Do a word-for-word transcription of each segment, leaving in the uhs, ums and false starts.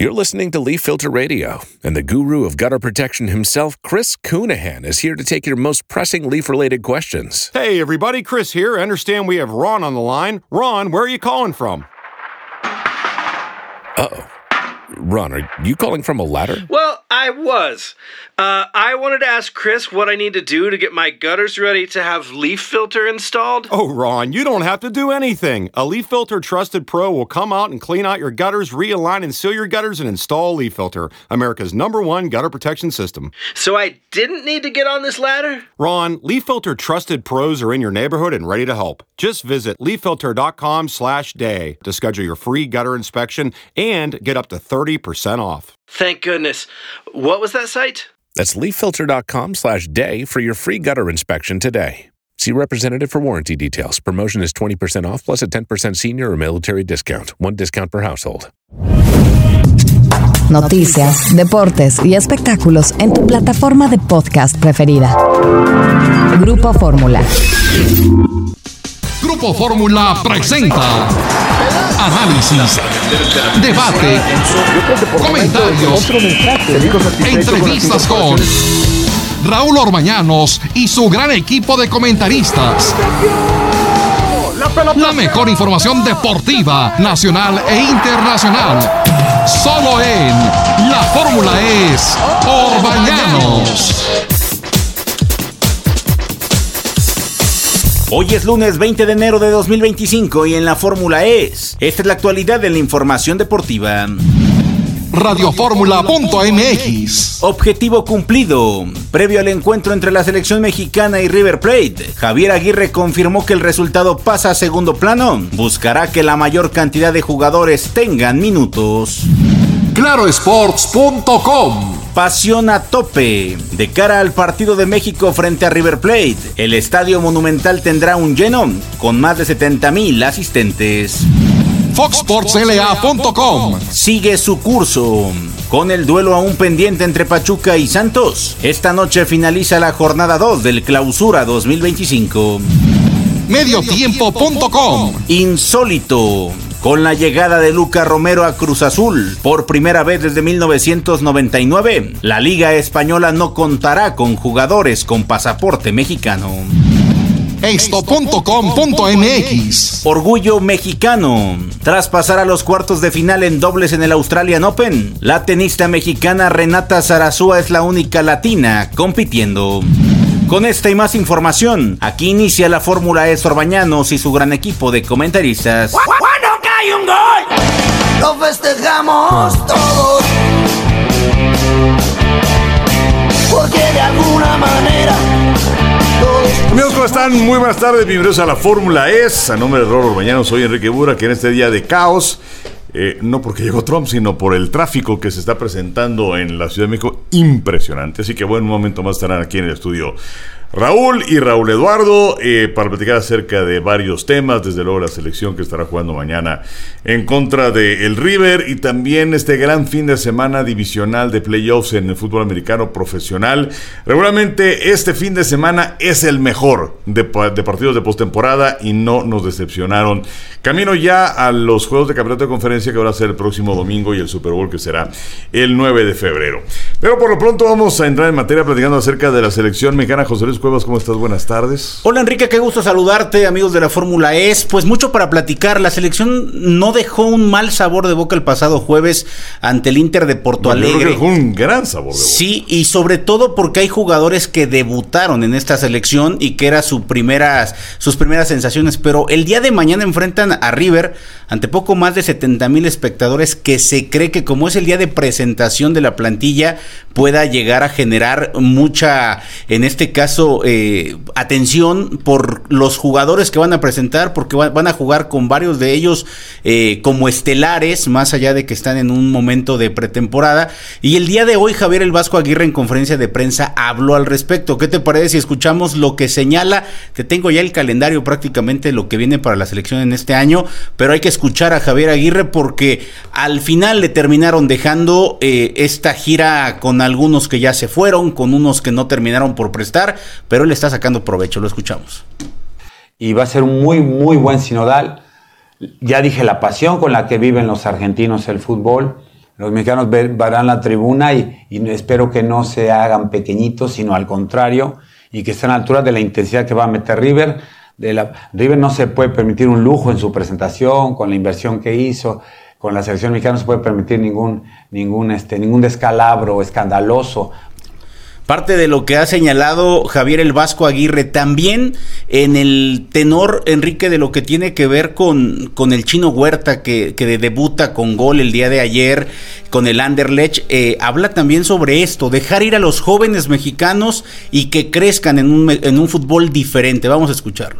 You're listening to Leaf Filter Radio, and the guru of gutter protection himself, Chris Coonahan, is here to take your most pressing leaf-related questions. Hey, everybody, Chris here. I understand we have Ron on the line. Ron, where are you calling from? Uh-oh. Ron, are you calling from a ladder? Well, I was. Uh, I wanted to ask Chris what I need to do to get my gutters ready to have Leaf Filter installed. Oh, Ron, you don't have to do anything. A Leaf Filter Trusted Pro will come out and clean out your gutters, realign and seal your gutters, and install Leaf Filter, America's number one gutter protection system. So I didn't need to get on this ladder? Ron, Leaf Filter Trusted Pros are in your neighborhood and ready to help. Just visit leaffilter.com slash day to schedule your free gutter inspection and get up to thirty percent off. Thank goodness. What was that site? That's leaffilter.com slash day for your free gutter inspection today. See representative for warranty details. Promotion is twenty percent off plus a ten percent senior or military discount. One discount per household. Noticias, deportes y espectáculos en tu plataforma de podcast preferida. Grupo Fórmula. Grupo Fórmula presenta análisis, debate, comentarios, entrevistas con Raúl Orbañanos y su gran equipo de comentaristas. La mejor información deportiva, nacional e internacional. Solo en La Fórmula es Orbañanos. Hoy es lunes veinte de enero de dos mil veinticinco y en la Fórmula es. Esta es la actualidad de la información deportiva. Radioformula punto m x. Objetivo cumplido. Previo al encuentro entre la selección mexicana y River Plate, Javier Aguirre confirmó que el resultado pasa a segundo plano. Buscará que la mayor cantidad de jugadores tengan minutos. Claro Sports punto com. Pasión a tope. De cara al partido de México frente a River Plate, el Estadio Monumental tendrá un lleno con más de setenta mil asistentes. Fox Sports L A punto com. Sigue su curso. Con el duelo aún pendiente entre Pachuca y Santos, esta noche finaliza la jornada dos del Clausura dos mil veinticinco. Mediotiempo punto com. Insólito. Con la llegada de Luca Romero a Cruz Azul, por primera vez desde mil novecientos noventa y nueve, la Liga Española no contará con jugadores con pasaporte mexicano. Esto punto com punto m x. Orgullo mexicano. Tras pasar a los cuartos de final en dobles en el Australian Open, la tenista mexicana Renata Zarazúa es la única latina compitiendo. Con esta y más información, aquí inicia la Fórmula E Orbañanos y su gran equipo de comentaristas. ¡Cuando cae un gol! ¡Lo festejamos todos! Porque de alguna manera todos... Amigos, ¿cómo están? Muy buenas tardes, bienvenidos a la Fórmula E. A nombre de Raúl Orbañanos, soy Enrique Bura, que en este día de caos, eh, no porque llegó Trump, sino por el tráfico que se está presentando en la Ciudad de México, impresionante. Así que bueno, un momento más estarán aquí en el estudio Raúl y Raúl Eduardo eh, para platicar acerca de varios temas, desde luego la selección que estará jugando mañana en contra de el River y también este gran fin de semana divisional de playoffs en el fútbol americano profesional. Regularmente este fin de semana es el mejor de, de partidos de postemporada y no nos decepcionaron. Camino ya a los juegos de campeonato de conferencia que van a ser el próximo domingo y el Super Bowl que será el nueve de febrero. Pero por lo pronto vamos a entrar en materia platicando acerca de la selección mexicana. José Luis Cuevas, ¿cómo estás? Buenas tardes. Hola Enrique, qué gusto saludarte, amigos de la Fórmula E. Pues mucho para platicar. La selección no dejó un mal sabor de boca el pasado jueves ante el Inter de Porto no, Alegre. Yo creo que dejó un gran sabor de boca. Sí, y sobre todo porque hay jugadores que debutaron en esta selección y que eran su primeras, sus primeras sensaciones. Pero el día de mañana enfrentan a River ante poco más de setenta mil espectadores, que se cree que como es el día de presentación de la plantilla pueda llegar a generar mucha, en este caso, eh, atención por los jugadores que van a presentar, porque va, van a jugar con varios de ellos eh, como estelares, más allá de que están en un momento de pretemporada. Y el día de hoy Javier El Vasco Aguirre en conferencia de prensa habló al respecto. ¿Qué te parece si escuchamos lo que señala? Te tengo ya el calendario prácticamente lo que viene para la selección en este año, pero hay que escuchar a Javier Aguirre porque al final le terminaron dejando eh, esta gira con algunos que ya se fueron, con unos que no terminaron por prestar, pero él está sacando provecho. Lo escuchamos. Y va a ser un muy, muy buen sinodal. Ya dije la pasión con la que viven los argentinos el fútbol, Los mexicanos ver, verán la tribuna y, y espero que no se hagan pequeñitos, sino al contrario, y que estén a la altura de la intensidad que va a meter River. De la, River no se puede permitir un lujo en su presentación, con la inversión que hizo, con la selección mexicana no se puede permitir ningún, ningún, este, ningún descalabro escandaloso. Parte de lo que ha señalado Javier el Vasco Aguirre, también en el tenor, Enrique, de lo que tiene que ver con, con el Chino Huerta, que, que debuta con gol el día de ayer con el Anderlecht, eh, habla también sobre esto, dejar ir a los jóvenes mexicanos y que crezcan en un, en un fútbol diferente. Vamos a escucharlo.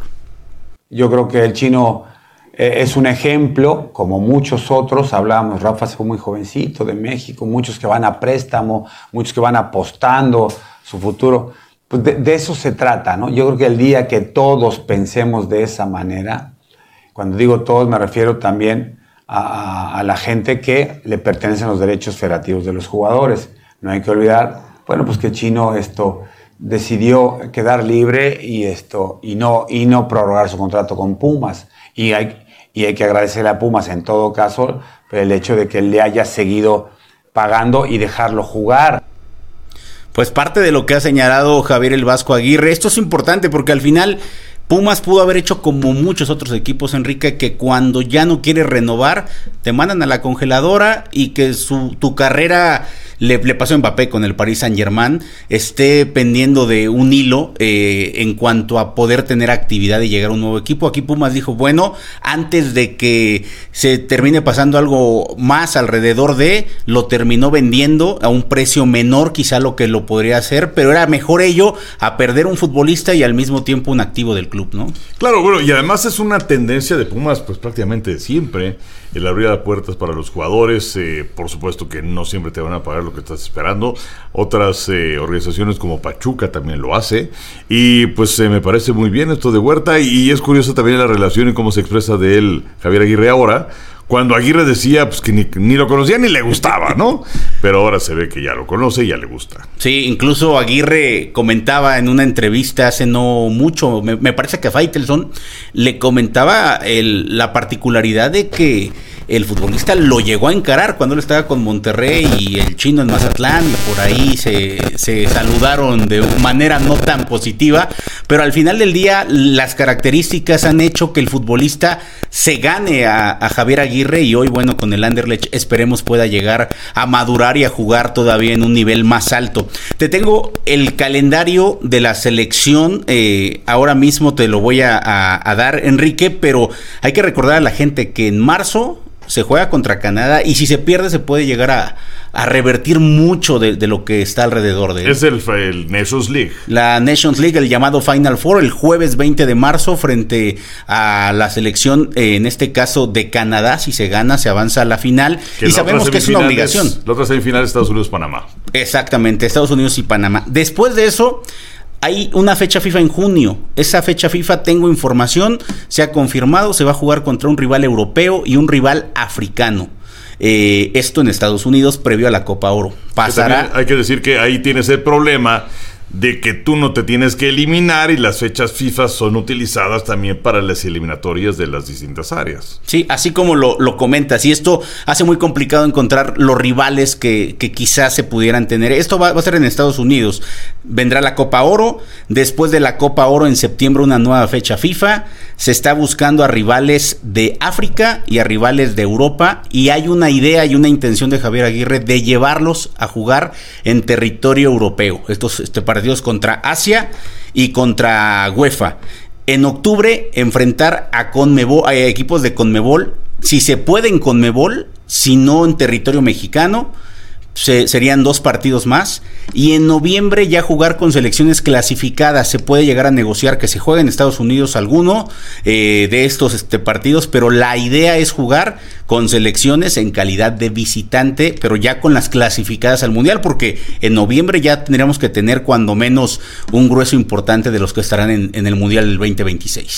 Yo creo que el Chino eh, es un ejemplo, como muchos otros. Hablábamos, Rafa fue muy jovencito de México, muchos que van a préstamo, muchos que van apostando su futuro. Pues de, de eso se trata, ¿no? Yo creo que el día que todos pensemos de esa manera, cuando digo todos me refiero también a, a, a la gente que le pertenecen los derechos federativos de los jugadores. No hay que olvidar, bueno, pues que Chino esto decidió quedar libre y esto y no y no prorrogar su contrato con Pumas, y hay y hay que agradecerle a Pumas en todo caso el hecho de que le haya seguido pagando y dejarlo jugar. Pues parte de lo que ha señalado Javier el Vasco Aguirre, esto es importante porque al final Pumas pudo haber hecho como muchos otros equipos, Enrique, que cuando ya no quiere renovar, te mandan a la congeladora y que su, tu carrera, le, le pasó a Mbappé con el Paris Saint-Germain, esté pendiendo de un hilo eh, en cuanto a poder tener actividad y llegar a un nuevo equipo. Aquí Pumas dijo, bueno, antes de que se termine pasando algo más alrededor de, lo terminó vendiendo a un precio menor quizá lo que lo podría hacer, pero era mejor ello a perder un futbolista y al mismo tiempo un activo del club, ¿no? Claro, bueno, y además es una tendencia de Pumas, pues prácticamente de siempre, el abrir las puertas para los jugadores. Eh, por supuesto que no siempre te van a pagar lo que estás esperando. Otras eh, organizaciones como Pachuca también lo hace, y pues eh, me parece muy bien esto de Huerta, y, y es curiosa también la relación y cómo se expresa de él Javier Aguirre ahora, cuando Aguirre decía pues que ni, ni lo conocía ni le gustaba, ¿no? Pero ahora se ve que ya lo conoce y ya le gusta. Sí, incluso Aguirre comentaba en una entrevista hace no mucho, me, me parece que a Faitelson le comentaba el, la particularidad de que el futbolista lo llegó a encarar cuando él estaba con Monterrey y el Chino en Mazatlán, y por ahí se, se saludaron de manera no tan positiva, pero al final del día las características han hecho que el futbolista se gane a, a Javier Aguirre, y hoy, bueno, con el Anderlecht esperemos pueda llegar a madurar y a jugar todavía en un nivel más alto. Te tengo el calendario de la selección, eh, ahora mismo te lo voy a, a, a dar, Enrique, pero hay que recordar a la gente que en marzo se juega contra Canadá, y si se pierde se puede llegar a, a revertir mucho de, de lo que está alrededor de él. Es el, el Nations League. La Nations League, el llamado Final Four, el jueves veinte de marzo frente a la selección, eh, en este caso de Canadá. Si se gana, se avanza a la final, que y sabemos que es una obligación. La otra semifinal es Estados Unidos-Panamá. Exactamente, Estados Unidos y Panamá. Después de eso hay una fecha FIFA en junio. Esa fecha FIFA, tengo información, se ha confirmado, se va a jugar contra un rival europeo y un rival africano. Eh, esto en Estados Unidos, previo a la Copa Oro. Pasará. Hay que decir que ahí tienes el problema de que tú no te tienes que eliminar, y las fechas FIFA son utilizadas también para las eliminatorias de las distintas áreas. Sí, así como lo, lo comentas, y esto hace muy complicado encontrar los rivales que, que quizás se pudieran tener. Esto va, va a ser en Estados Unidos. Vendrá la Copa Oro, después de la Copa Oro en septiembre una nueva fecha FIFA. Se está buscando a rivales de África y a rivales de Europa, y hay una idea y una intención de Javier Aguirre de llevarlos a jugar en territorio europeo. Estos este, partidos contra Asia y contra UEFA. En octubre enfrentar a Conmebol, a equipos de Conmebol, si se puede en Conmebol, si no en territorio mexicano. Se, serían dos partidos más, y en noviembre ya jugar con selecciones clasificadas. Se puede llegar a negociar que se juegue en Estados Unidos alguno eh, de estos este, partidos, pero la idea es jugar con selecciones en calidad de visitante, pero ya con las clasificadas al Mundial, porque en noviembre ya tendríamos que tener cuando menos un grueso importante de los que estarán en, en el Mundial del veinte veintiséis.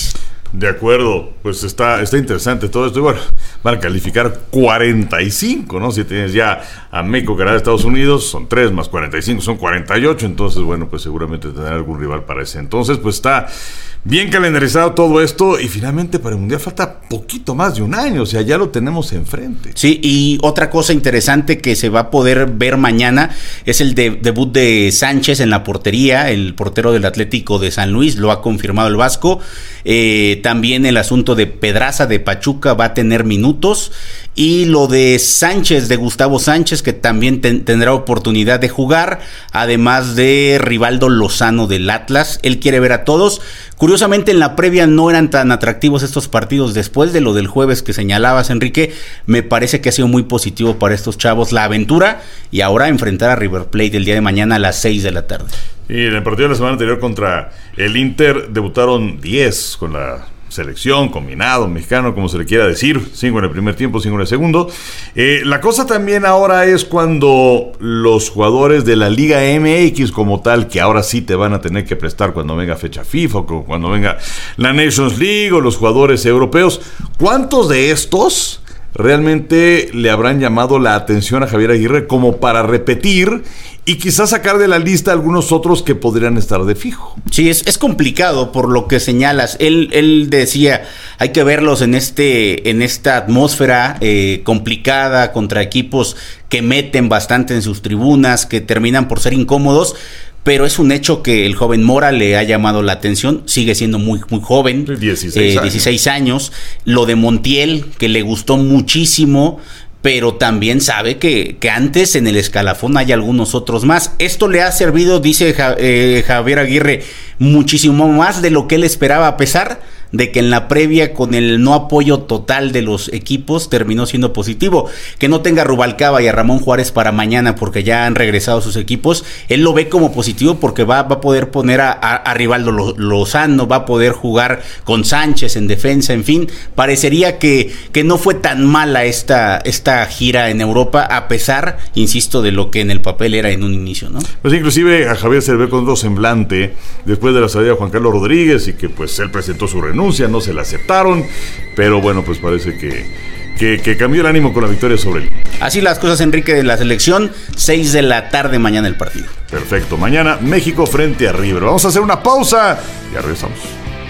De acuerdo, pues está, está interesante todo esto. Y bueno, van a calificar cuarenta y cinco, ¿no? Si tienes ya a México, Canadá, Estados Unidos, son tres más cuarenta y cinco, son cuarenta y ocho. Entonces, bueno, pues seguramente tendrán algún rival para ese. Entonces, pues está bien calendarizado todo esto. Y finalmente para el Mundial falta poquito más de un año. O sea, ya lo tenemos enfrente. Sí, y otra cosa interesante que se va a poder ver mañana es el de, debut de Sánchez en la portería, el portero del Atlético de San Luis, lo ha confirmado el Vasco. Eh, también el asunto de Pedraza de Pachuca va a tener minutos, y lo de Sánchez, de Gustavo Sánchez, que también ten, tendrá oportunidad de jugar, además de Rivaldo Lozano del Atlas. Él quiere ver a todos. Curiosamente, en la previa no eran tan atractivos estos partidos. Después de lo del jueves que señalabas, Enrique, me parece que ha sido muy positivo para estos chavos la aventura, y ahora enfrentar a River Plate el día de mañana a las seis de la tarde. Y en el partido de la semana anterior contra el Inter debutaron diez con la selección, combinado, mexicano, como se le quiera decir, cinco en el primer tiempo, cinco en el segundo. Eh, la cosa también ahora es cuando los jugadores de la Liga M X como tal, que ahora sí te van a tener que prestar cuando venga fecha FIFA, o cuando venga la Nations League, o los jugadores europeos, ¿cuántos de estos realmente le habrán llamado la atención a Javier Aguirre como para repetir y quizás sacar de la lista algunos otros que podrían estar de fijo? Sí, es, es complicado por lo que señalas. Él, él decía, hay que verlos en este, en esta atmósfera eh, complicada, contra equipos que meten bastante en sus tribunas, que terminan por ser incómodos. Pero es un hecho que el joven Mora le ha llamado la atención, sigue siendo muy, muy joven, dieciséis, eh, años. dieciséis años. Lo de Montiel, que le gustó muchísimo, pero también sabe que, que antes en el escalafón hay algunos otros más. Esto le ha servido, dice ja, eh, Javier Aguirre, muchísimo más de lo que él esperaba, a pesar de que en la previa, con el no apoyo total de los equipos, terminó siendo positivo. Que no tenga a Rubalcaba y a Ramón Juárez para mañana porque ya han regresado sus equipos, él lo ve como positivo porque va, va a poder poner a, a, a Rivaldo Lozano, va a poder jugar con Sánchez en defensa, en fin, parecería que, que no fue tan mala esta, esta gira en Europa, a pesar, insisto, de lo que en el papel era en un inicio, ¿no? Pues inclusive a Javier se le ve con otro semblante después de la salida de Juan Carlos Rodríguez, y que pues él presentó su renuncia, no se la aceptaron, pero bueno, pues parece que, que, que cambió el ánimo con la victoria sobre él. Así las cosas, Enrique, de la selección. Seis de la tarde mañana el partido. Perfecto, mañana México frente a River. Vamos a hacer una pausa y ya regresamos.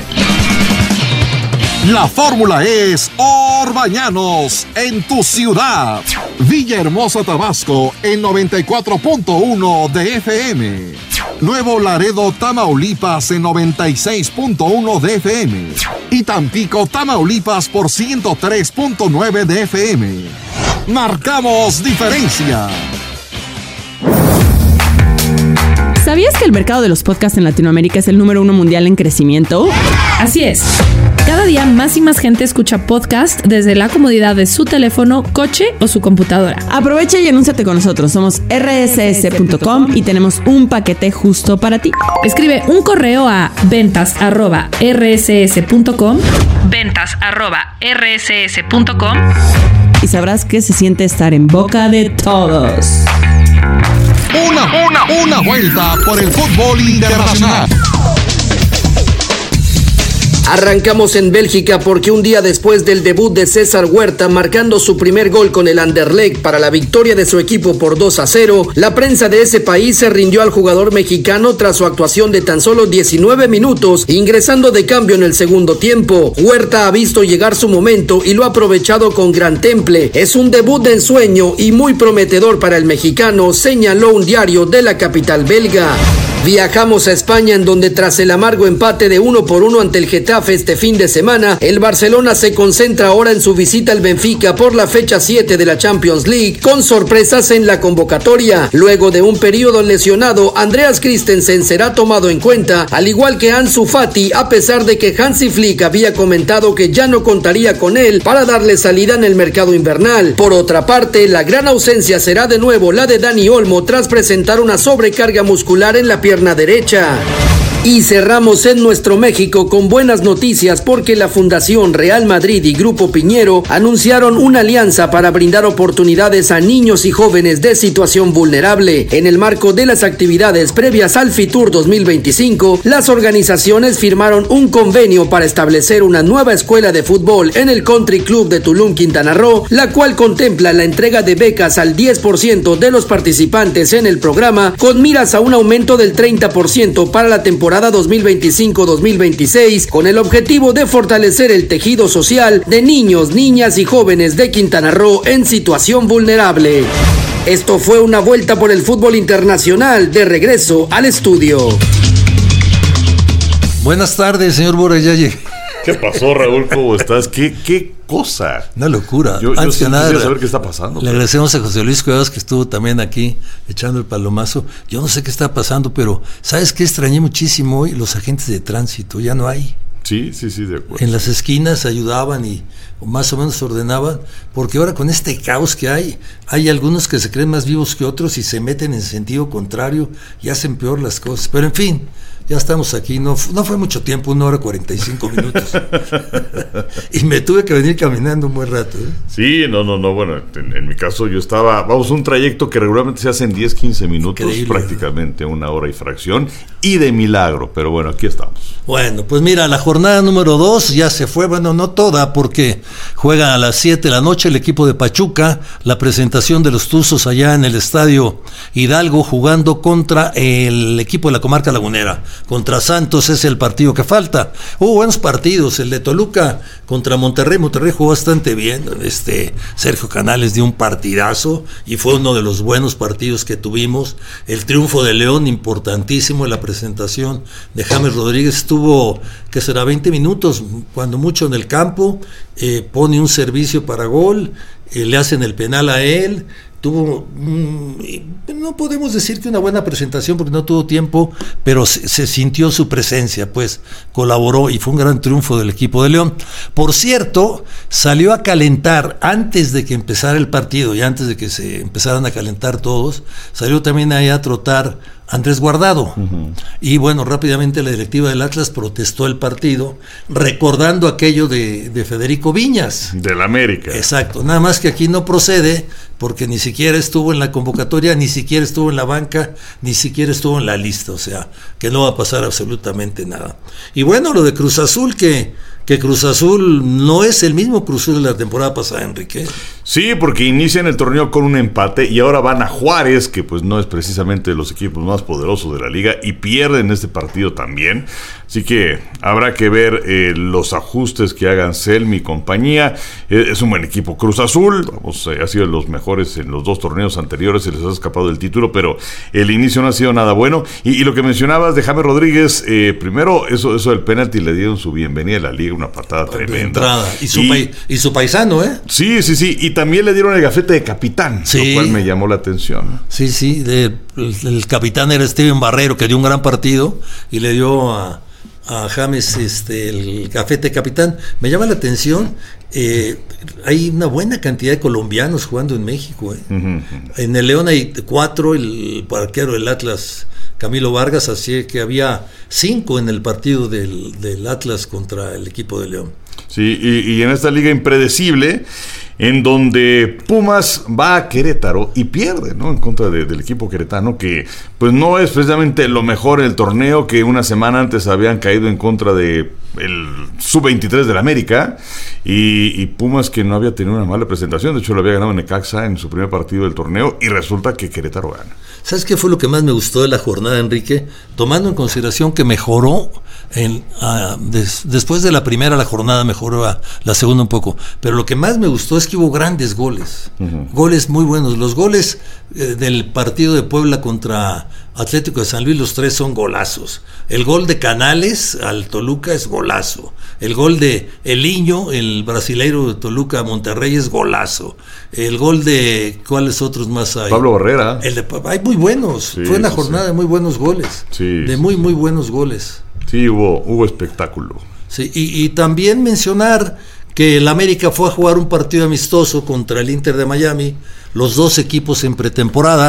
La fórmula es Orbañanos en tu ciudad. Villahermosa, Tabasco en noventa y cuatro punto uno de F M. Nuevo Laredo, Tamaulipas en noventa y seis punto uno de F M. Y Tampico, Tamaulipas por ciento tres punto nueve de F M. Marcamos diferencia. ¿Sabías que el mercado de los podcasts en Latinoamérica es el número uno mundial en crecimiento? Así es. Cada día más y más gente escucha podcast desde la comodidad de su teléfono, coche o su computadora. Aprovecha y anúnciate con nosotros. Somos erre ese ese punto com y tenemos un paquete justo para ti. Escribe un correo a ventas arroba erre ese ese punto com, ventas arroba erre ese ese punto com, y sabrás que se siente estar en boca de todos. Una, una, una vuelta por el fútbol internacional. Arrancamos en Bélgica porque un día después del debut de César Huerta marcando su primer gol con el Anderlecht para la victoria de su equipo por dos a cero, la prensa de ese país se rindió al jugador mexicano tras su actuación de tan solo diecinueve minutos, ingresando de cambio en el segundo tiempo. Huerta ha visto llegar su momento y lo ha aprovechado con gran temple. Es un debut de ensueño y muy prometedor para el mexicano, señaló un diario de la capital belga. Viajamos a España, en donde tras el amargo empate de uno por uno ante el Getafe este fin de semana, el Barcelona se concentra ahora en su visita al Benfica por la fecha siete de la Champions League, con sorpresas en la convocatoria. Luego de un periodo lesionado, Andreas Christensen será tomado en cuenta, al igual que Ansu Fati, a pesar de que Hansi Flick había comentado que ya no contaría con él para darle salida en el mercado invernal. Por otra parte, la gran ausencia será de nuevo la de Dani Olmo tras presentar una sobrecarga muscular en la pierna derecha. Y cerramos en nuestro México con buenas noticias porque la Fundación Real Madrid y Grupo Piñero anunciaron una alianza para brindar oportunidades a niños y jóvenes de situación vulnerable. En el marco de las actividades previas al Fitur dos mil veinticinco, las organizaciones firmaron un convenio para establecer una nueva escuela de fútbol en el Country Club de Tulum, Quintana Roo, la cual contempla la entrega de becas al diez por ciento de los participantes en el programa, con miras a un aumento del treinta por ciento para la temporada dos mil veinticinco dos mil veintiséis, con el objetivo de fortalecer el tejido social de niños, niñas y jóvenes de Quintana Roo en situación vulnerable. Esto fue una vuelta por el fútbol internacional. De regreso al estudio. Buenas tardes, señor Borja, ya llegué. ¿Qué pasó, Raúl? ¿Cómo estás? ¿Qué, qué cosa? Una locura. Yo, yo sí quisiera saber qué está pasando. Le pero... agradecemos a José Luis Cuevas, que estuvo también aquí echando el palomazo. Yo no sé qué está pasando, pero ¿sabes qué? Extrañé muchísimo hoy los agentes de tránsito. Ya no hay. Sí, sí, sí, de acuerdo. En las esquinas ayudaban y más o menos ordenaban, porque ahora con este caos que hay, hay algunos que se creen más vivos que otros y se meten en sentido contrario y hacen peor las cosas. Pero en fin, ya estamos aquí, no, no fue mucho tiempo, una hora cuarenta y cinco minutos. Y me tuve que venir caminando un buen rato. ¿eh? Sí, no, no, no, bueno, en, en mi caso yo estaba, vamos, un trayecto que regularmente se hace en diez, quince minutos, increíble, prácticamente ¿verdad? Una hora y fracción, y de milagro, pero bueno, aquí estamos. Bueno, pues mira, la jornada número dos ya se fue, bueno, no toda, porque juega a las siete de la noche el equipo de Pachuca, la presentación de los Tuzos allá en el Estadio Hidalgo, jugando contra el equipo de la comarca lagunera. Contra Santos es el partido que falta. Hubo buenos partidos, el de Toluca contra Monterrey. Monterrey jugó bastante bien. Este Sergio Canales dio un partidazo y fue uno de los buenos partidos que tuvimos. El triunfo de León, importantísimo en la presentación de James Rodríguez. Estuvo, que será veinte minutos, cuando mucho en el campo, eh, pone un servicio para gol, eh, le hacen el penal a él. Tuvo, mmm, no podemos decir que una buena presentación porque no tuvo tiempo, pero se, se sintió su presencia, pues colaboró y fue un gran triunfo del equipo de León. Por cierto, salió a calentar antes de que empezara el partido y antes de que se empezaran a calentar todos, salió también ahí a trotar Andrés Guardado. Uh-huh. Y bueno, rápidamente la directiva del Atlas protestó el partido, recordando aquello de, de Federico Viñas. Del América. Exacto, nada más que aquí no procede, porque ni siquiera estuvo en la convocatoria, ni siquiera estuvo en la banca, ni siquiera estuvo en la lista, o sea, que no va a pasar absolutamente nada. Y bueno, lo de Cruz Azul, que... que Cruz Azul no es el mismo Cruz Azul de la temporada pasada, Enrique. Sí, porque inician el torneo con un empate y ahora van a Juárez, que pues no es precisamente de los equipos más poderosos de la liga, y pierden este partido también. Así que habrá que ver eh, los ajustes que hagan Selmi y compañía. Eh, es un buen equipo Cruz Azul, vamos, eh, ha sido de los mejores en los dos torneos anteriores, se les ha escapado el título, pero el inicio no ha sido nada bueno. Y, y lo que mencionabas de James Rodríguez, eh, primero eso, eso del penalti, le dieron su bienvenida a la liga, una patada tremenda. Entrada. Y, su y, pai, y su paisano, ¿eh? Sí, sí, sí. Y también le dieron el gafete de capitán, sí, lo cual me llamó la atención. Sí, sí. De, el, el capitán era Steven Barrero, que dio un gran partido y le dio a, a James este, el gafete de capitán. Me llama la atención. Eh, hay una buena cantidad de colombianos jugando en México. ¿eh? Uh-huh. En el León hay cuatro, el arquero del Atlas, Camilo Vargas, así que había cinco en el partido del, del Atlas contra el equipo de León. Sí, y, y en esta liga impredecible, en donde Pumas va a Querétaro y pierde, ¿no? En contra de, del equipo queretano, que pues no es precisamente lo mejor en el torneo, que una semana antes habían caído en contra de el sub veintitrés del América, y, y Pumas, que no había tenido una mala presentación, de hecho lo había ganado Necaxa en su primer partido del torneo, y resulta que Querétaro gana. ¿Sabes qué fue lo que más me gustó de la jornada, Enrique? Tomando en consideración que mejoró, en, uh, des, después de la primera la jornada mejoró a la segunda un poco, pero lo que más me gustó es que hubo grandes goles, uh-huh. goles muy buenos. Los goles eh, del partido de Puebla contra Atlético de San Luis, los tres son golazos. El gol de Canales al Toluca es golazo. El gol de Eliño, el brasileiro de Toluca a Monterrey, es golazo. El gol de, ¿cuáles otros más hay? Pablo Barrera. El de, hay muy buenos. Sí, Fue una jornada sí. de muy buenos goles. Sí, de muy, muy buenos goles. Sí, hubo, hubo espectáculo. Sí, y, y también mencionar que el América fue a jugar un partido amistoso contra el Inter de Miami, los dos equipos en pretemporada,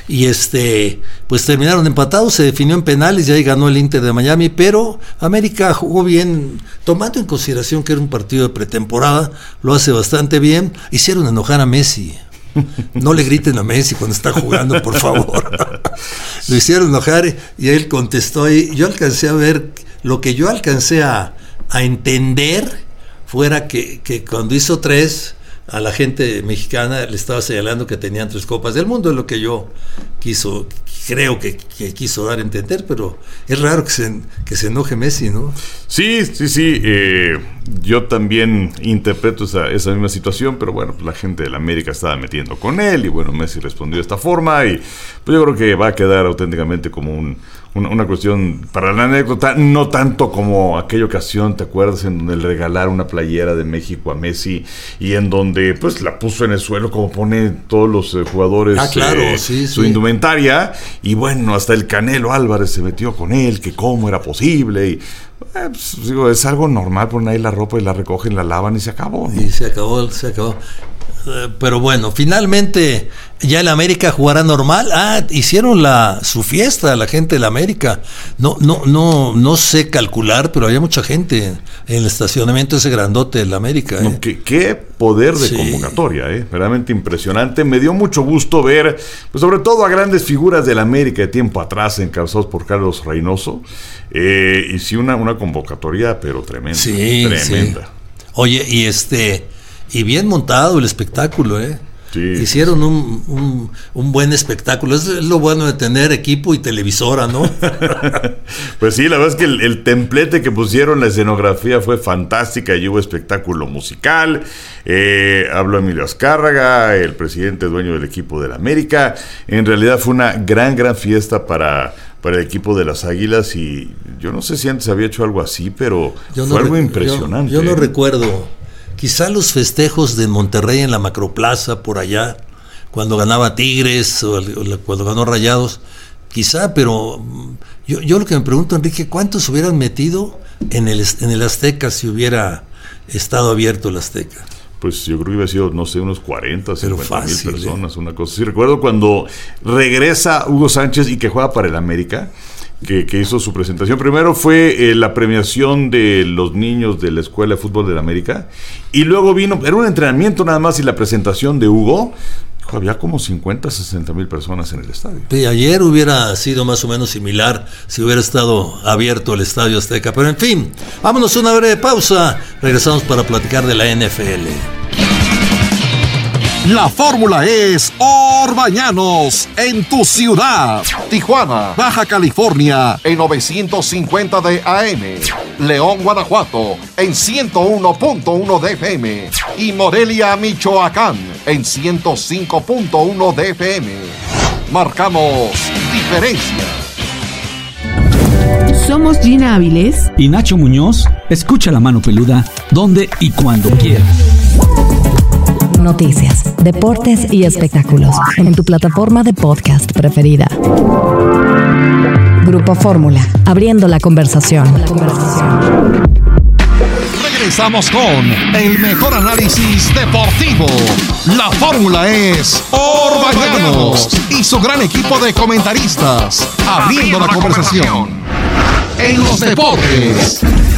y este, pues terminaron empatados, se definió en penales y ahí ganó el Inter de Miami, pero América jugó bien, tomando en consideración que era un partido de pretemporada, lo hace bastante bien. Hicieron enojar a Messi. No le griten a Messi cuando está jugando, por favor. Lo hicieron enojar y él contestó ahí. Yo alcancé a ver, lo que yo alcancé a, a entender fuera que, que cuando hizo tres, a la gente mexicana le estaba señalando que tenían tres copas del mundo, es lo que yo quiso, creo que, que quiso dar a entender, pero es raro que se, que se enoje Messi, ¿no? Sí, sí, sí, eh, yo también interpreto esa, esa misma situación, pero bueno, pues la gente de la América estaba metiendo con él, y bueno, Messi respondió de esta forma, y pues yo creo que va a quedar auténticamente como un Una, una cuestión para la anécdota, no tanto como aquella ocasión, ¿te acuerdas? En donde le regalaron una playera de México a Messi y en donde pues la puso en el suelo como ponen todos los eh, jugadores, ah, claro, eh, sí, su sí. indumentaria, y bueno, hasta el Canelo Álvarez se metió con él, que cómo era posible, y eh, pues, digo, es algo normal, ponen ahí la ropa y la recogen, la lavan y se acabó, ¿no? Y se acabó, se acabó. Pero bueno, finalmente ya el América jugará normal. Ah, hicieron la su fiesta la gente del América. No, no, no, no sé calcular, pero había mucha gente en el estacionamiento ese grandote del América. ¿eh? No, qué, qué poder de sí. convocatoria, ¿eh? Verdaderamente impresionante. Me dio mucho gusto ver, pues sobre todo a grandes figuras del América de tiempo atrás, encabezados por Carlos Reynoso. Eh, y sí, una, una convocatoria, pero tremenda. Sí, tremenda. Sí. Oye, y este. Y bien montado el espectáculo, ¿eh? Sí. Hicieron un, un, un buen espectáculo. Es lo bueno de tener equipo y televisora, ¿no? Pues sí, la verdad es que el, el templete que pusieron, la escenografía fue fantástica y hubo espectáculo musical. Eh, habló Emilio Azcárraga, el presidente dueño del equipo del América. En realidad fue una gran, gran fiesta para... para el equipo de las Águilas, y yo no sé si antes había hecho algo así, pero yo fue no algo re- impresionante. Yo, yo no ¿eh? recuerdo. Quizá los festejos de Monterrey en la Macroplaza, por allá, cuando ganaba Tigres o, o cuando ganó Rayados, quizá, pero yo, yo lo que me pregunto, Enrique, ¿cuántos hubieran metido en el, en el Azteca si hubiera estado abierto el Azteca? Pues yo creo que hubiera sido, no sé, unos cuarenta, cincuenta mil personas, ¿eh? Una cosa. Sí, recuerdo cuando regresa Hugo Sánchez y que juega para el América, que, que hizo su presentación. Primero fue eh, la premiación de los niños de la Escuela de Fútbol del América, y luego vino, era un entrenamiento nada más, y la presentación de Hugo. Había como cincuenta, sesenta mil personas en el estadio. Sí, ayer hubiera sido más o menos similar si hubiera estado abierto el Estadio Azteca. Pero en fin, vámonos a una breve pausa. Regresamos para platicar de la N F L. La fórmula es Orbañanos en tu ciudad. Tijuana, Baja California en novecientos cincuenta de A M. León, Guanajuato en ciento uno punto uno de F M. Y Morelia, Michoacán en ciento cinco punto uno de F M. Marcamos diferencia. Somos Gina Áviles y Nacho Muñoz. Escucha La Mano Peluda donde y cuando quieras. Noticias, deportes y espectáculos en tu plataforma de podcast preferida. Grupo Fórmula, abriendo la conversación. La conversación. Regresamos con el mejor análisis deportivo. La fórmula es Orbañanos y su gran equipo de comentaristas, abriendo la conversación en los deportes.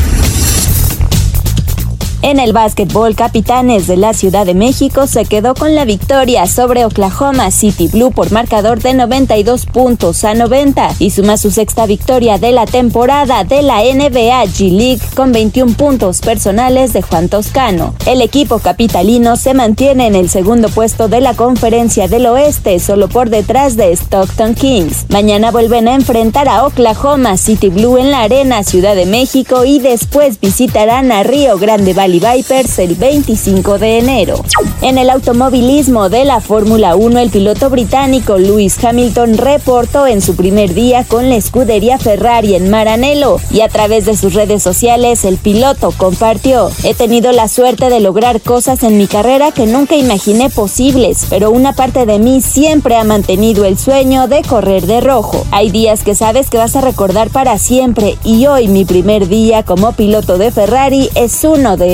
En el básquetbol, Capitanes de la Ciudad de México se quedó con la victoria sobre Oklahoma City Blue por marcador de noventa y dos puntos a noventa y suma su sexta victoria de la temporada de la N B A G-League con veintiún puntos personales de Juan Toscano. El equipo capitalino se mantiene en el segundo puesto de la Conferencia del Oeste, solo por detrás de Stockton Kings. Mañana vuelven a enfrentar a Oklahoma City Blue en la Arena Ciudad de México y después visitarán a Río Grande Valley Vipers el veinticinco de enero. En el automovilismo de la Fórmula uno, el piloto británico Lewis Hamilton reportó en su primer día con la escudería Ferrari en Maranello y a través de sus redes sociales el piloto compartió: he tenido la suerte de lograr cosas en mi carrera que nunca imaginé posibles, pero una parte de mí siempre ha mantenido el sueño de correr de rojo. Hay días que sabes que vas a recordar para siempre y hoy mi primer día como piloto de Ferrari es uno de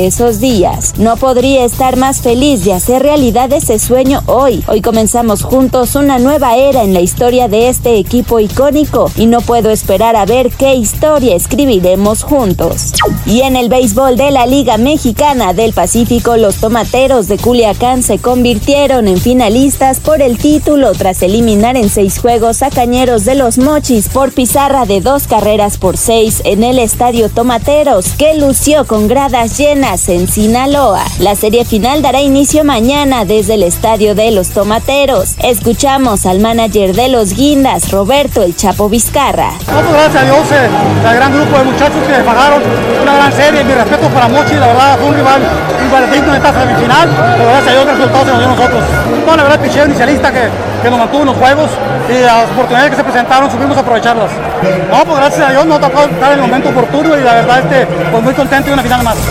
de esos días. No podría estar más feliz de hacer realidad ese sueño hoy. Hoy comenzamos juntos una nueva era en la historia de este equipo icónico y no puedo esperar a ver qué historia escribiremos juntos. Y en el béisbol de la Liga Mexicana del Pacífico, los Tomateros de Culiacán se convirtieron en finalistas por el título tras eliminar en seis juegos a Cañeros de los Mochis por pizarra de dos carreras por seis en el Estadio Tomateros, que lució con gradas llenas en Sinaloa. La serie final dará inicio mañana desde el Estadio de los Tomateros. Escuchamos al manager de los Guindas, Roberto El Chapo Vizcarra. No, pues gracias a Dios, eh, el gran grupo de muchachos que se pagaron una gran serie. Mi respeto para Mochi, la verdad fue un rival rival en esta semifinal, pero gracias a Dios el resultado se nos dio a nosotros. No, la verdad el picheo inicialista que, que nos mantuvo en los juegos y las oportunidades que se presentaron supimos aprovecharlas. No, pues gracias a Dios nos tocó estar en el momento oportuno y la verdad este, pues muy contento de una final más.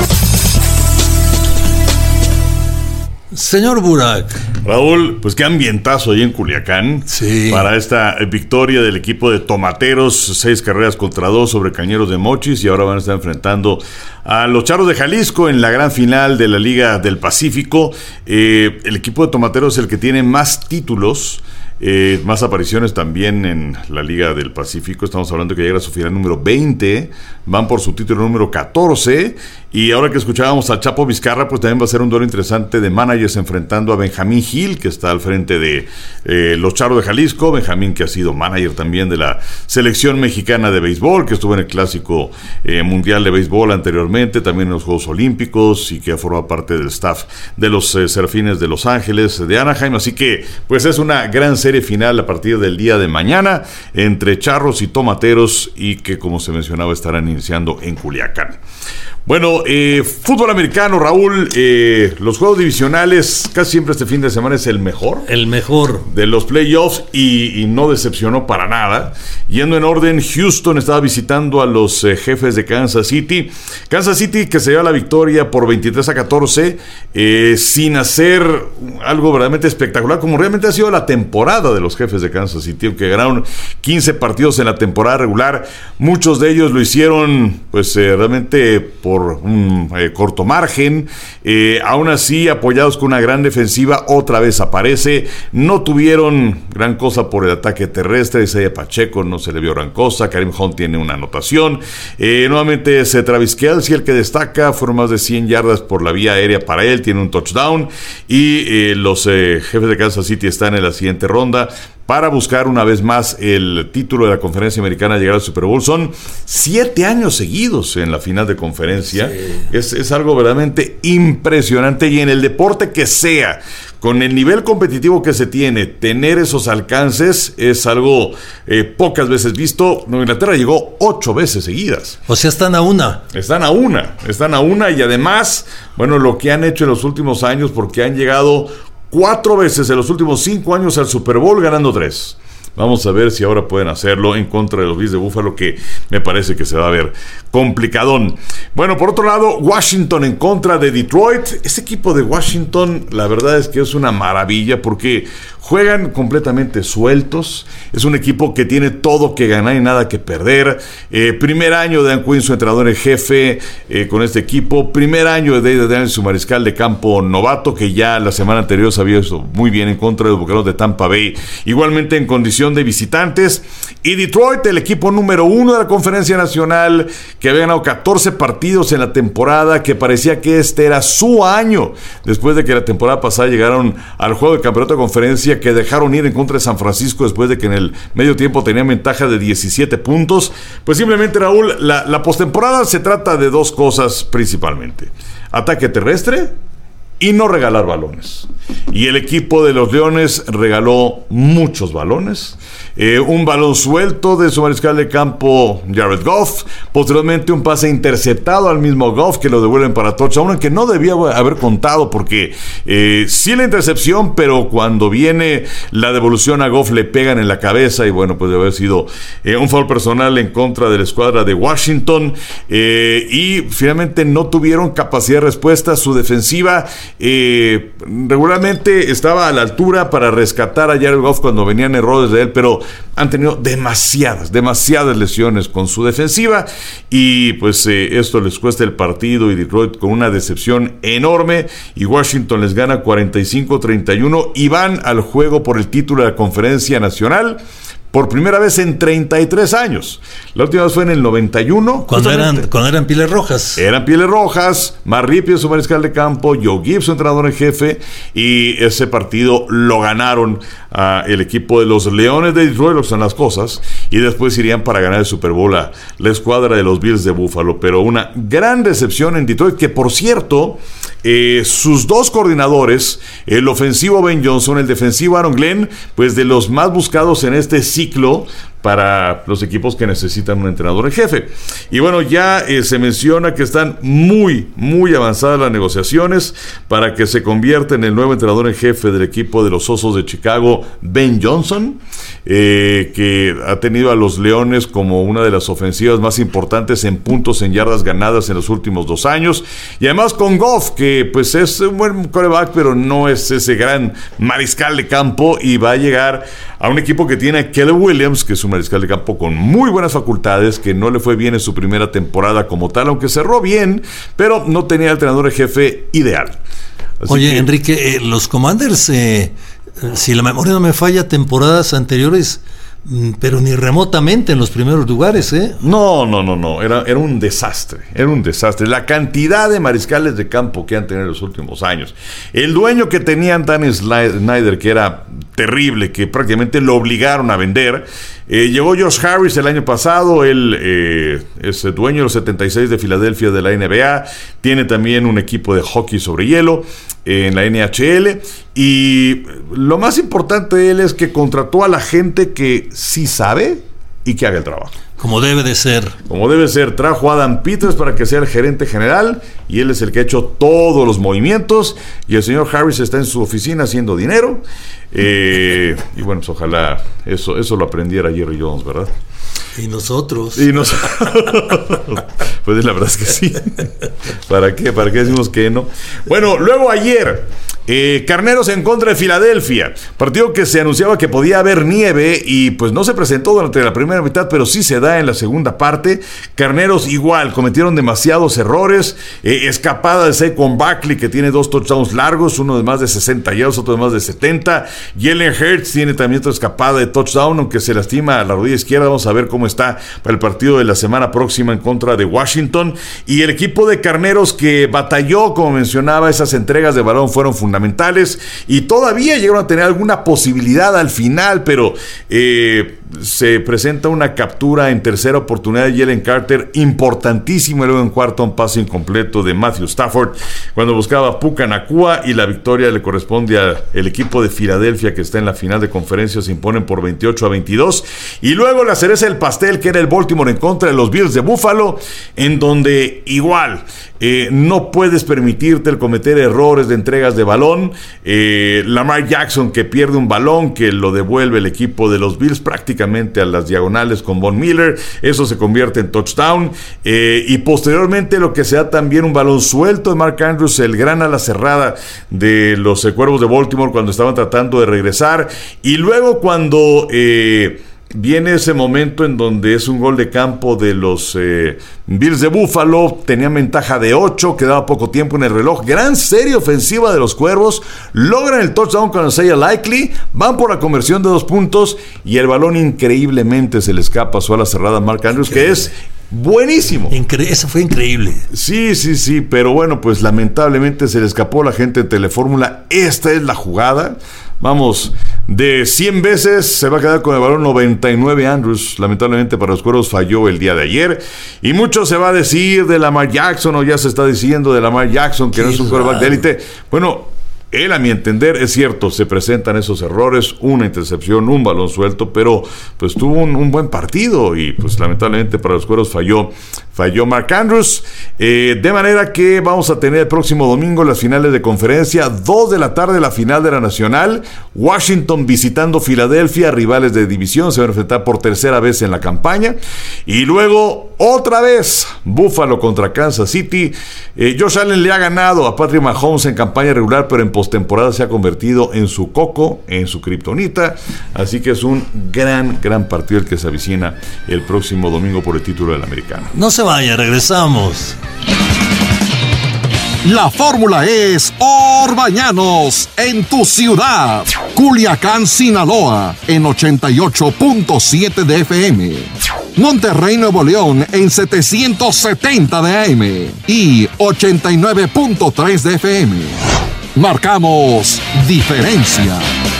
Señor Burak. Raúl, pues qué ambientazo ahí en Culiacán. Sí. Para esta victoria del equipo de Tomateros, seis carreras contra dos sobre Cañeros de Mochis, y ahora van a estar enfrentando a los Charros de Jalisco en la gran final de la Liga del Pacífico. Eh, el equipo de Tomateros es el que tiene más títulos. Eh, más apariciones también en la Liga del Pacífico. Estamos hablando de que llega a su final número veinte. Van por su título número catorce. Y ahora que escuchábamos al Chapo Vizcarra, pues también va a ser un duelo interesante de managers enfrentando a Benjamín Gil, que está al frente de eh, los Charros de Jalisco. Benjamín, que ha sido manager también de la selección mexicana de béisbol, que estuvo en el Clásico eh, Mundial de Béisbol anteriormente, también en los Juegos Olímpicos, y que ha formado parte del staff de los eh, Serafines de Los Ángeles, de Anaheim. Así que pues es una gran serie final a partir del día de mañana entre Charros y Tomateros, y que, como se mencionaba, estarán iniciando en Culiacán. Bueno, eh, fútbol americano, Raúl, eh, los juegos divisionales, casi siempre este fin de semana es el mejor. El mejor. De los playoffs, y, y no decepcionó para nada. Yendo en orden, Houston estaba visitando a los eh, Jefes de Kansas City. Kansas City, que se lleva la victoria por veintitrés a catorce, eh, sin hacer algo verdaderamente espectacular, como realmente ha sido la temporada de los Jefes de Kansas City, aunque ganaron quince partidos en la temporada regular. Muchos de ellos lo hicieron, pues, eh, realmente por por un eh, corto margen. Eh, aún así, apoyados con una gran defensiva, otra vez aparece. No tuvieron gran cosa por el ataque terrestre. Isaiah Pacheco no se le vio gran cosa. Kareem Hunt tiene una anotación. Eh, nuevamente es Travis Kelce el que destaca. Fueron más de cien yardas por la vía aérea para él. Tiene un touchdown. Y eh, los eh, Jefes de Kansas City están en la siguiente ronda para buscar una vez más el título de la Conferencia Americana, llegar al Super Bowl. Son siete años seguidos en la final de conferencia. Sí. Es, es algo verdaderamente impresionante, y en el deporte que sea, con el nivel competitivo que se tiene, tener esos alcances es algo eh, pocas veces visto. Nueva Inglaterra llegó ocho veces seguidas. O sea, están a una. Están a una, están a una, y además, bueno, lo que han hecho en los últimos años, porque han llegado cuatro veces en los últimos cinco años al Super Bowl, ganando tres. Vamos a ver si ahora pueden hacerlo en contra de los Bills de Buffalo, que me parece que se va a ver complicadón. Bueno, por otro lado, Washington en contra de Detroit. Ese equipo de Washington, la verdad es que es una maravilla, porque juegan completamente sueltos. Es un equipo que tiene todo que ganar y nada que perder. Eh, primer año de Dan Quinn, su entrenador en jefe, eh, con este equipo. Primer año de David Daniels, su mariscal de campo novato, que ya la semana anterior se había hecho muy bien en contra de los Bucaneros de Tampa Bay, igualmente en condición de visitantes. Y Detroit, el equipo número uno de la Conferencia Nacional, que había ganado catorce partidos en la temporada, que parecía que este era su año, después de que la temporada pasada llegaron al juego de campeonato de conferencia, que dejaron ir en contra de San Francisco después de que en el medio tiempo tenían ventaja de diecisiete puntos. Pues simplemente, Raúl, la, la postemporada se trata de dos cosas principalmente: ataque terrestre y no regalar balones. Y el equipo de los Leones regaló muchos balones. Eh, un balón suelto de su mariscal de campo, Jared Goff. Posteriormente, un pase interceptado al mismo Goff, que lo devuelven para touchdown, aunque no debía haber contado, porque eh, sí la intercepción, pero cuando viene la devolución a Goff le pegan en la cabeza, y bueno, pues debe haber sido eh, un foul personal en contra de la escuadra de Washington. Eh, y finalmente no tuvieron capacidad de respuesta. Su defensiva eh, regularmente estaba a la altura para rescatar a Jared Goff cuando venían errores de él, pero han tenido demasiadas, demasiadas lesiones con su defensiva y pues eh, esto les cuesta el partido y Detroit con una decepción enorme y Washington les gana cuarenta y cinco a treinta y uno y van al juego por el título de la Conferencia Nacional por primera vez en treinta y tres años. La última vez fue en el noventa y uno. Cuando eran, cuando eran pieles rojas. Eran pieles rojas. Matt Ripien, su mariscal de campo. Joe Gibbs, su entrenador en jefe. Y ese partido lo ganaron uh, el equipo de los Leones de Detroit, lo que son las cosas. Y después irían para ganar el Super Bowl a la escuadra de los Bills de Buffalo. Pero una gran decepción en Detroit, que por cierto, eh, sus dos coordinadores, el ofensivo Ben Johnson, el defensivo Aaron Glenn, pues de los más buscados en este ciclo para los equipos que necesitan un entrenador en jefe. Y bueno, ya eh, se menciona que están muy, muy avanzadas las negociaciones para que se convierta en el nuevo entrenador en jefe del equipo de los Osos de Chicago, Ben Johnson, eh, que ha tenido a los Leones como una de las ofensivas más importantes en puntos en yardas ganadas en los últimos dos años. Y además con Goff, que pues es un buen quarterback, pero no es ese gran mariscal de campo, y va a llegar a un equipo que tiene a Caleb Williams, que es un mariscal de campo con muy buenas facultades, que no le fue bien en su primera temporada como tal, aunque cerró bien, pero no tenía el entrenador de jefe ideal. Así Oye, que, Enrique, eh, los Commanders, eh, si la memoria no me falla, temporadas anteriores, pero ni remotamente en los primeros lugares, ¿eh? No, no, no, no, era, era un desastre, era un desastre. La cantidad de mariscales de campo que han tenido en los últimos años. El dueño que tenían, Dan Snyder, que era terrible, que prácticamente lo obligaron a vender. Eh, llegó Josh Harris el año pasado, él eh, es el dueño de los setenta y seis de Filadelfia de la N B A, tiene también un equipo de hockey sobre hielo eh, en la N H L, y lo más importante de él es que contrató a la gente que sí sabe y que haga el trabajo. Como debe de ser. Como debe ser. Trajo a Adam Peters para que sea el gerente general, y él es el que ha hecho todos los movimientos, y el señor Harris está en su oficina haciendo dinero. Eh, y bueno, pues ojalá eso, eso lo aprendiera Jerry Jones, ¿verdad? Y nosotros. Y nosotros. Pues la verdad es que sí. ¿Para qué? ¿Para qué decimos que no? Bueno, luego ayer, eh, Carneros en contra de Filadelfia. Partido que se anunciaba que podía haber nieve y pues no se presentó durante la primera mitad, pero sí se da en la segunda parte. Carneros igual, cometieron demasiados errores. Eh, escapada de Saquon Barkley, que tiene dos touchdowns largos, uno de más de sesenta yardas, otro de más de setenta. Jalen Hurts tiene también otra escapada de touchdown, aunque se lastima la rodilla izquierda. Vamos a ver cómo está para el partido de la semana próxima en contra de Washington. Y el equipo de Carneros, que batalló, como mencionaba, esas entregas de balón fueron fundamentales y todavía llegaron a tener alguna posibilidad al final, pero eh, se presenta una captura en tercera oportunidad de Jalen Carter importantísimo, y luego en cuarto un pase incompleto de Matthew Stafford cuando buscaba a Puka Nacua, y la victoria le corresponde al equipo de Filadelfia, que está en la final de conferencia. Se imponen por veintiocho a veintidós. Y luego la cereza del pastel, que era el Baltimore en contra de los Bills de Buffalo, en donde igual eh, no puedes permitirte el cometer errores de entregas de balón. eh, Lamar Jackson, que pierde un balón que lo devuelve el equipo de los Bills prácticamente a las diagonales con Von Miller, eso se convierte en touchdown. eh, y posteriormente lo que se da también un balón suelto de Mark Andrews, el gran ala cerrada de los eh, Cuervos de Baltimore, cuando estaban tratando de regresar. Y luego cuando eh, viene ese momento en donde es un gol de campo de los eh, Bills de Buffalo, tenían ventaja de ocho, quedaba poco tiempo en el reloj, gran serie ofensiva de los Cuervos, logran el touchdown con Isaiah Likely, van por la conversión de dos puntos, y el balón increíblemente se le escapa a su ala cerrada Mark Andrews, que es buenísimo. Incre- eso fue increíble. Sí, sí, sí, pero bueno, pues lamentablemente se le escapó a la gente en Telefórmula. Esta es la jugada. Vamos, de cien veces se va a quedar con el balón noventa y nueve Andrews. Lamentablemente para los Cuervos falló el día de ayer. Y mucho se va a decir de Lamar Jackson, o ya se está diciendo de Lamar Jackson, que Qué no es un quarterback de élite. Bueno, él, a mi entender, es cierto, se presentan esos errores, una intercepción, un balón suelto, pero pues tuvo un, un buen partido, y pues lamentablemente para los Cuervos falló falló Mark Andrews. Eh, de manera que vamos a tener el próximo domingo las finales de conferencia, dos de la tarde la final de la Nacional, Washington visitando Filadelfia, rivales de división, se van a enfrentar por tercera vez en la campaña, y luego otra vez Buffalo contra Kansas City. eh, Josh Allen le ha ganado a Patrick Mahomes en campaña regular, pero en postemporada se ha convertido en su coco, en su kriptonita, así que es un gran, gran partido el que se avicina el próximo domingo por el título del americano. No se vaya, regresamos. La fórmula es Orbañanos en tu ciudad. Culiacán, Sinaloa en ochenta y ocho punto siete de F M. Monterrey, Nuevo León en setecientos setenta de A M y ochenta y nueve punto tres de F M. Marcamos diferencia.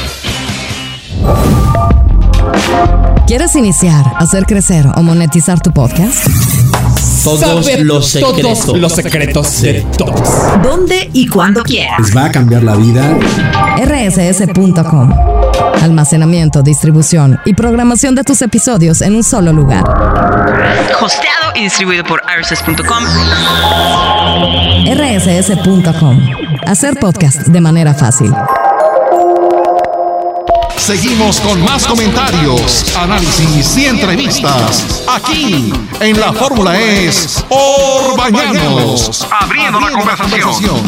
¿Quieres iniciar, hacer crecer o monetizar tu podcast? Todos los secretos. Todos los secretos de todos. ¿Dónde y cuándo quieras? Les va a cambiar la vida. R S S punto com. Almacenamiento, distribución y programación de tus episodios en un solo lugar. Hosteado y distribuido por R S S punto com. R S S punto com. Hacer podcast de manera fácil. Seguimos con más comentarios, análisis y entrevistas aquí en La Fórmula es Orbañanos, abriendo la conversación.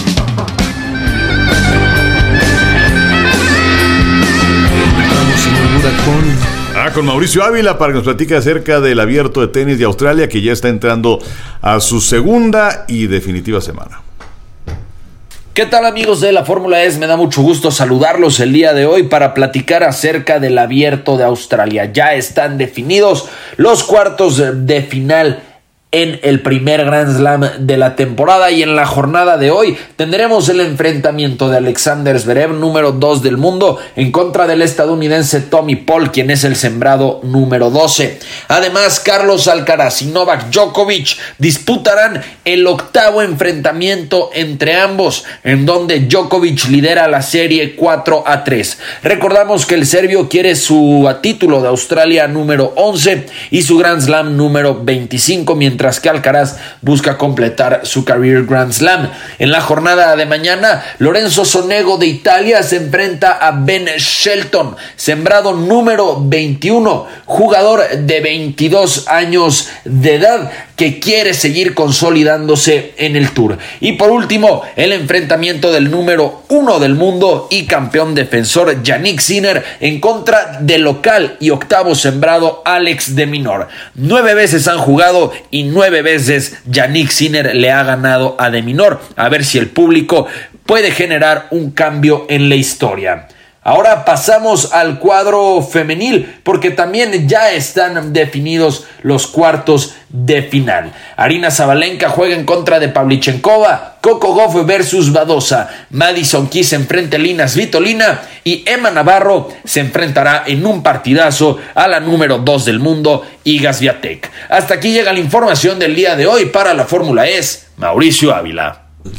Con... Ah, con Mauricio Ávila para que nos platique acerca del Abierto de Tenis de Australia, que ya está entrando a su segunda y definitiva semana. ¿Qué tal, amigos de la Fórmula E S? Me da mucho gusto saludarlos el día de hoy para platicar acerca del Abierto de Australia. Ya están definidos los cuartos de final en el primer Grand Slam de la temporada, y en la jornada de hoy tendremos el enfrentamiento de Alexander Zverev, número dos del mundo, en contra del estadounidense Tommy Paul, quien es el sembrado número doce. Además, Carlos Alcaraz y Novak Djokovic disputarán el octavo enfrentamiento entre ambos, en donde Djokovic lidera la serie cuatro a tres. Recordamos que el serbio quiere su título de Australia número once y su Grand Slam número veinticinco, mientras que Alcaraz busca completar su Career Grand Slam. En la jornada de mañana, Lorenzo Sonego de Italia se enfrenta a Ben Shelton, sembrado número veintiuno, jugador de veintidós años de edad que quiere seguir consolidándose en el Tour. Y por último, el enfrentamiento del número uno del mundo y campeón defensor Jannik Sinner en contra del local y octavo sembrado Alex de Minaur. Nueve veces han jugado y nueve veces Jannik Sinner le ha ganado a de Minaur. A ver si el público puede generar un cambio en la historia. Ahora pasamos al cuadro femenil, porque también ya están definidos los cuartos de final. Arina Sabalenka juega en contra de Pavlyuchenkova, Coco Gauff versus Badosa, Madison Keys se enfrenta a Elina Svitolina y Emma Navarro se enfrentará en un partidazo a la número dos del mundo, Iga Swiatek. Hasta aquí llega la información del día de hoy. Para la Fórmula E S, Mauricio Ávila.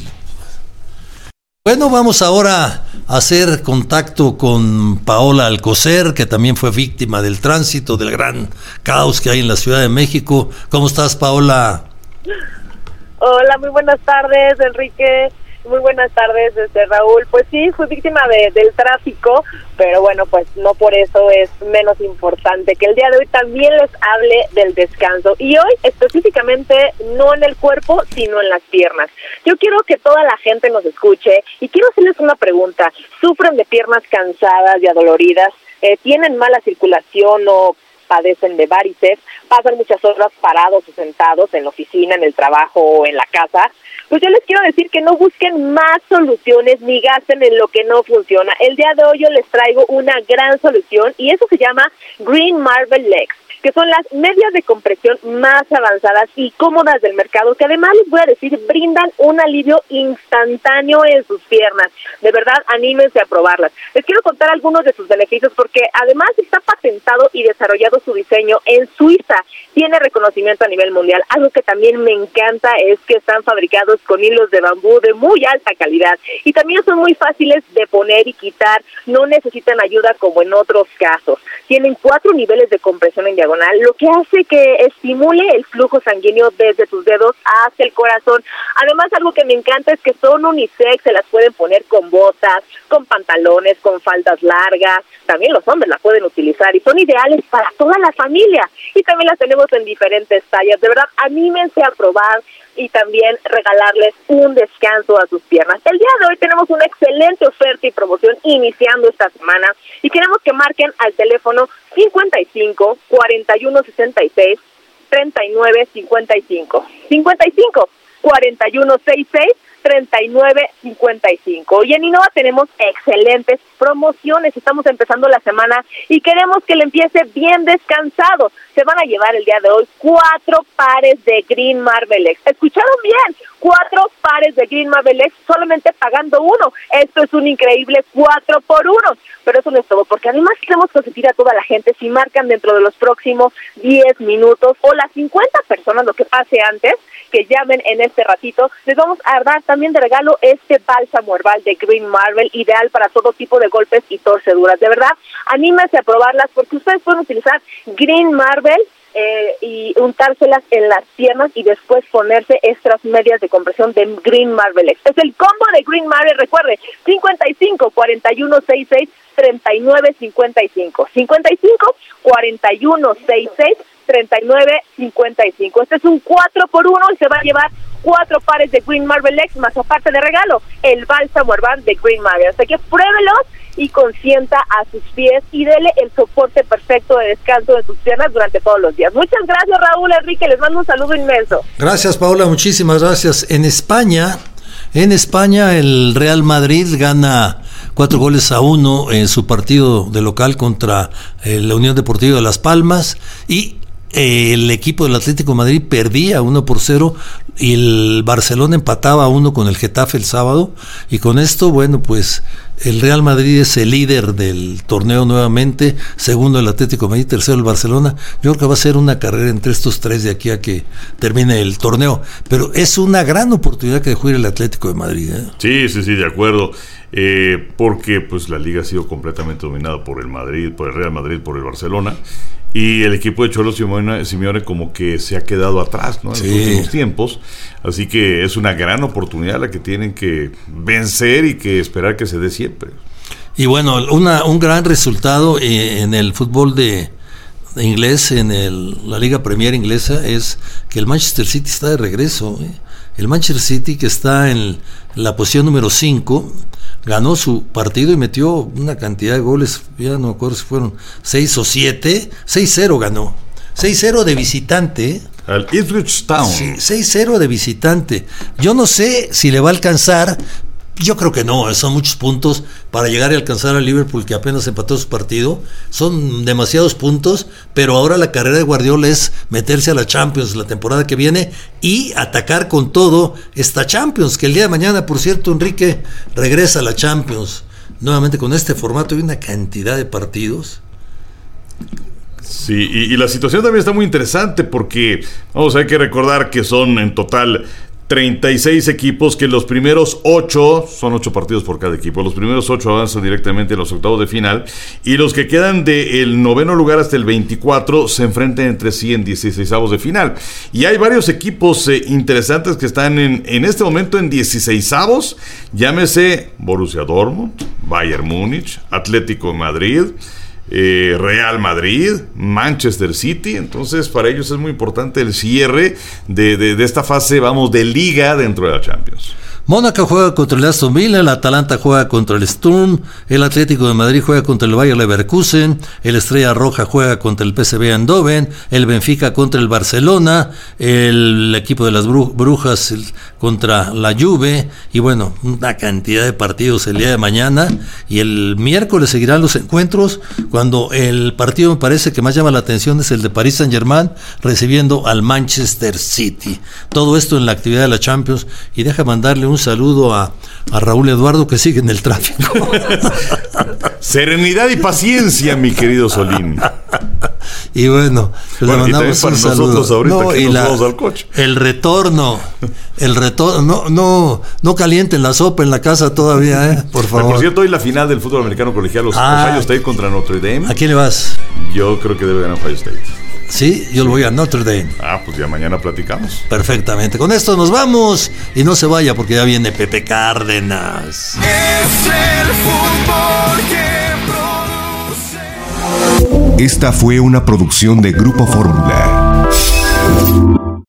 Bueno, vamos ahora a hacer contacto con Paola Alcocer, que también fue víctima del tránsito, del gran caos que hay en la Ciudad de México. ¿Cómo estás, Paola? Hola, muy buenas tardes, Enrique. Muy buenas tardes, desde Raúl. Pues sí, fui víctima de, del tráfico, pero bueno, pues no por eso es menos importante que el día de hoy también les hable del descanso. Y hoy específicamente no en el cuerpo, sino en las piernas. Yo quiero que toda la gente nos escuche y quiero hacerles una pregunta. ¿Sufren de piernas cansadas y adoloridas? Eh, ¿Tienen mala circulación o padecen de varices? ¿Pasan muchas horas parados o sentados en la oficina, en el trabajo o en la casa? Pues yo les quiero decir que no busquen más soluciones ni gasten en lo que no funciona. El día de hoy yo les traigo una gran solución y eso se llama Green Marble Legs, que son las medias de compresión más avanzadas y cómodas del mercado, que además les voy a decir, brindan un alivio instantáneo en sus piernas. De verdad, anímense a probarlas. Les quiero contar algunos de sus beneficios, porque además está patentado y desarrollado su diseño en Suiza. Tiene reconocimiento a nivel mundial. Algo que también me encanta es que están fabricados con hilos de bambú de muy alta calidad y también son muy fáciles de poner y quitar. No necesitan ayuda como en otros casos. Tienen cuatro niveles de compresión en diagonal diagonal, lo que hace que estimule el flujo sanguíneo desde tus dedos hacia el corazón. Además, algo que me encanta es que son unisex, se las pueden poner con botas, con pantalones, con faldas largas, también los hombres las pueden utilizar y son ideales para toda la familia. Y también las tenemos en diferentes tallas. De verdad, anímense a probar y también regalarles un descanso a sus piernas. El día de hoy tenemos una excelente oferta y promoción iniciando esta semana y queremos que marquen al teléfono cincuenta y cinco, cuarenta y uno, sesenta y seis, treinta y nueve, cincuenta y cinco. cincuenta y cinco, cuarenta y uno, sesenta y seis, treinta y nueve, cincuenta y cinco. Y en Innova tenemos excelentes promociones. Estamos empezando la semana y queremos que le empiece bien descansado. Se van a llevar el día de hoy cuatro pares de Green Marvel X. ¿Escucharon bien? Cuatro pares de Green Marvel X solamente pagando uno. Esto es un increíble cuatro por uno. Pero eso no es todo, porque además queremos consentir a toda la gente si marcan dentro de los próximos diez minutos o las cincuenta personas, lo que pase antes, que llamen en este ratito, les vamos a dar también de regalo este bálsamo herbal de Green Marvel, ideal para todo tipo de golpes y torceduras. De verdad, anímense a probarlas porque ustedes pueden utilizar Green Marvel eh, y untárselas en las piernas y después ponerse estas medias de compresión de Green Marvel X. Es el combo de Green Marvel, recuerde, cincuenta y cinco, cuarenta y uno, sesenta y seis, treinta y nueve, cincuenta y cinco. cincuenta y cinco, cuarenta y uno, sesenta y seis, treinta y nueve, cincuenta y cinco. Este es un cuatro por uno y se va a llevar cuatro pares de Green Marvel X, más aparte de regalo, el bálsamo herbal de Green Marvel. Así que pruébelos y consienta a sus pies y dele el soporte perfecto de descanso de sus piernas durante todos los días. Muchas gracias, Raúl, Enrique, les mando un saludo inmenso. Gracias, Paola, muchísimas gracias. En España, en España el Real Madrid gana cuatro goles a uno en su partido de local contra eh, la Unión Deportiva de Las Palmas, y el equipo del Atlético de Madrid perdía uno por cero y el Barcelona empataba a uno con el Getafe el sábado, y con esto, bueno, pues el Real Madrid es el líder del torneo nuevamente, segundo el Atlético de Madrid, tercero el Barcelona. Yo creo que va a ser una carrera entre estos tres de aquí a que termine el torneo, pero es una gran oportunidad que juegue el Atlético de Madrid, ¿eh? Sí, sí, sí, de acuerdo. Eh, porque pues la liga ha sido completamente dominada por el Madrid, por el Real Madrid, por el Barcelona, y el equipo de Cholo Simeone, Simeone como que se ha quedado atrás, ¿no? En sí. los últimos tiempos, así que es una gran oportunidad la que tienen que vencer y que esperar que se dé siempre. Y bueno, una, un gran resultado eh, en el fútbol de, de inglés, en el, la Liga Premier inglesa, es que el Manchester City está de regreso, ¿eh? El Manchester City, que está en la posición número cinco, ganó su partido y metió una cantidad de goles, ya no me acuerdo si fueron seis o siete, seis cero ganó, seis cero de visitante. Al Ipswich Town. Sí, seis cero de visitante. Yo no sé si le va a alcanzar, yo creo que no, son muchos puntos para llegar y alcanzar al Liverpool, que apenas empató su partido, son demasiados puntos, pero ahora la carrera de Guardiola es meterse a la Champions la temporada que viene y atacar con todo esta Champions, que el día de mañana, por cierto, Enrique, regresa a la Champions, nuevamente con este formato y una cantidad de partidos. Sí, y, y la situación también está muy interesante porque, vamos, hay que recordar que son en total treinta y seis equipos, que los primeros ocho, son ocho partidos por cada equipo, los primeros ocho avanzan directamente a los octavos de final, y los que quedan del noveno lugar hasta el veinticuatro se enfrentan entre sí en dieciseisavos de final, y hay varios equipos eh, interesantes que están en, en este momento en dieciseisavos, llámese Borussia Dortmund, Bayern Múnich, Atlético de Madrid, Eh, Real Madrid, Manchester City. Entonces para ellos es muy importante el cierre de, de, de esta fase, vamos, de liga dentro de la Champions. Mónaco juega contra el Aston Villa, el Atalanta juega contra el Sturm, el Atlético de Madrid juega contra el Bayer Leverkusen, el Estrella Roja juega contra el P S V Eindhoven, el Benfica contra el Barcelona, el equipo de las Brujas el, contra la Juve, y bueno, una cantidad de partidos el día de mañana, y el miércoles seguirán los encuentros, cuando el partido me parece que más llama la atención es el de Paris Saint-Germain recibiendo al Manchester City. Todo esto en la actividad de la Champions, y deja mandarle un Un saludo a, a Raúl Eduardo, que sigue en el tráfico. Serenidad y paciencia, mi querido Solín. Y bueno, pues bueno, le mandamos para un saludo. Nosotros ahorita no, que y nos la, vamos al coche. El retorno, el retorno, no, no, no calienten la sopa en la casa todavía, ¿eh? Por favor. Por cierto, hoy la final del fútbol americano colegial, los ah, Ohio State contra Notre Dame. ¿A quién le vas? Yo creo que debe ganar Ohio State. Sí, yo lo voy a Notre Dame. Ah, pues ya mañana platicamos. Perfectamente. Con esto nos vamos y no se vaya porque ya viene Pepe Cárdenas. Es el fútbol que produce. Esta fue una producción de Grupo Fórmula.